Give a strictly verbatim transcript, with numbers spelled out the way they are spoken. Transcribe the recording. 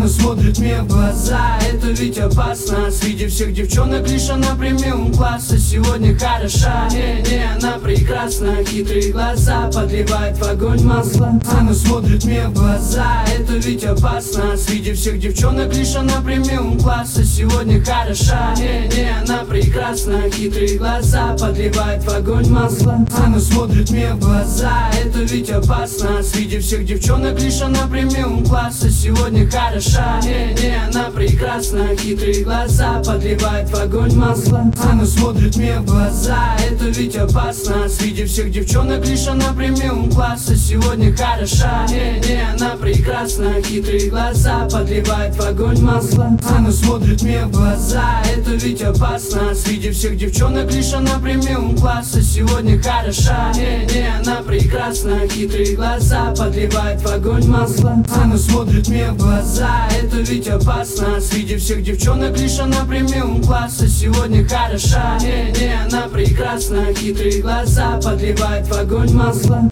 смотрит мне в глаза, это ведь опасно. Среди всех девчонок лишь она премиум класса. Сегодня хороша, не-не, она прекрасна. Хитрые глаза подливает в огонь масло. Она смотрит мне в глаза, это ведь опасно. Среди всех девчонок лишь она премиум класса. Сегодня хороша, не-не, она прекрасна. Хитрые глаза подливает в огонь масло. Она смотрит мне в глаза, это ведь опасно. Среди всех девчонок лишь она премиум класса. Сегодня хороша, не-не, она прекрасна. Хитрые глаза подливает в огонь масло. Она смотрит мне в глаза, это ведь опасно. Среди всех девчонок лишь она премиум класса. Сегодня хороша, не-не, она прекрасна. Хитрые глаза подливает в огонь масло. Она смотрит мне в глаза, это ведь опасно. Среди всех девчонок лишь она премиум класса. Сегодня хороша, не-не, она прекрасна. Хитрые глаза подливает в огонь масло. Она смотрит мне в глаза, это ведь опасно. Среди всех девчонок лишь она премиум класса. Сегодня хороша, не-не, она прекрасна. Хитрые глаза подливает в огонь масло.